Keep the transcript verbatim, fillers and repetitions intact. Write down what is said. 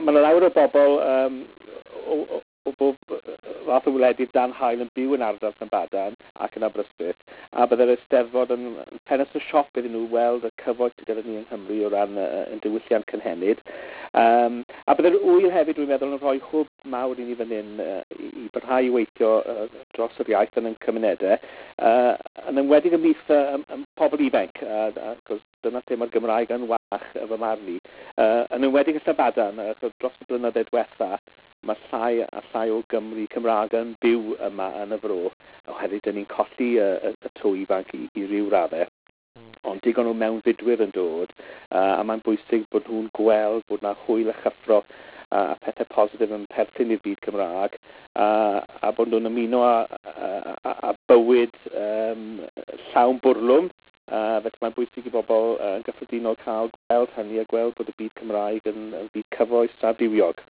ma lawer o bobl um, o, o, o bob fath o wledydd dan hael yn byw yn ardal Llyn Badan ac yn Aberystwyth, a byddai'r Eisteddfod yn pennes o siop iddyn nhw weld y cyfoeth gyda ni yng Nghymru o ran uh, yn diwylliant cynhenid. Um, a byddai'r wyl hefyd, dwi'n meddwl, yn rhoi hwb mawr i ni fan hyn uh, i, i barhau i weithio uh, dros yr iaith yn y cymunedau, uh, yn ymwedig ymhlith uh, um, pobl ifanc, uh, uh, dyna lle mae'r Gymraeg yn wach y fy marn i. Uh, yn ymwedig y Llyn Badan, uh, dros y blynyddoedd diwetha, mae llai a llai o Gymru Cymraeg yn byw yma yn y fro, oherwydd dyn ni'n colli y, y, y twy ifanc i, i ryw raddau. Ond digon o mewnfudwyr yn dod, uh, a mae'n bwysig bod nhw'n gweld bod yna hwyl a chyffro uh, a pethau positif yn perthyn i'r byd Cymraeg, uh, a bod nhw'n ymuno a, a, a, a bywyd um, llawn bwrlwm. Uh, felly mae'n bwysig i bobl uh, yn gyffredinol cael gweld hynny a gweld bod y byd Cymraeg yn, yn byd cyfoes a bywiog.